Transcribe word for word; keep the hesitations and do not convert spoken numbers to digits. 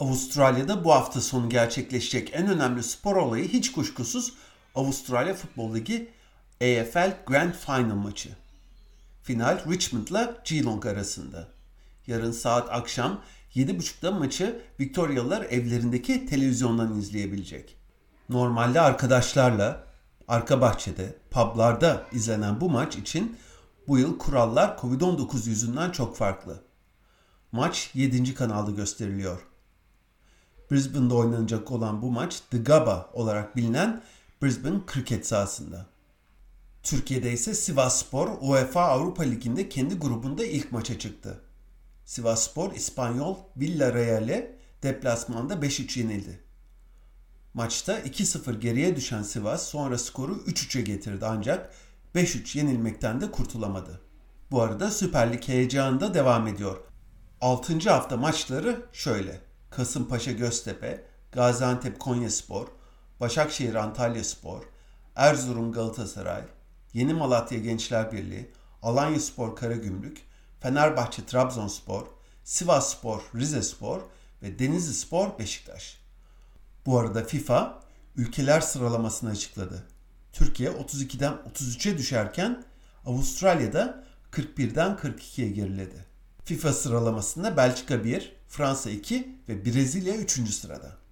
Avustralya'da bu hafta sonu gerçekleşecek en önemli spor olayı hiç kuşkusuz Avustralya Futbol Ligi A F L Grand Final maçı. Final Richmond'la Geelong arasında. Yarın saat akşam yedi buçukta maçı Victorialılar evlerindeki televizyondan izleyebilecek. Normalde arkadaşlarla arka bahçede, publarda izlenen bu maç için bu yıl kurallar covid on dokuz yüzünden çok farklı. Maç yedinci kanalda gösteriliyor. Brisbane'de oynanacak olan bu maç The Gabba olarak bilinen Brisbane kriket sahasında. Türkiye'de ise Sivasspor UEFA Avrupa Ligi'nde kendi grubunda ilk maça çıktı. Sivasspor İspanyol Villarreal'e deplasmanda beş üç yenildi. Maçta iki sıfır geriye düşen Sivas sonra skoru üç üçe getirdi ancak beş üç yenilmekten de kurtulamadı. Bu arada Süper Lig heyecanı da devam ediyor. altıncı hafta maçları şöyle: Kasımpaşa Göztepe, Gaziantep Konyaspor, Başakşehir Antalyaspor, Erzurum Galatasaray, Yeni Malatya Gençler Birliği, Alanyaspor Karagümrük, Fenerbahçe Trabzonspor, Sivasspor Rizespor ve Denizlispor Beşiktaş. Bu arada FIFA ülkeler sıralamasını açıkladı. Türkiye otuz ikiden otuz üçe düşerken Avustralya'da kırk birden kırk ikiye geriledi. FIFA sıralamasında Belçika bir, Fransa iki ve Brezilya üçüncü sırada.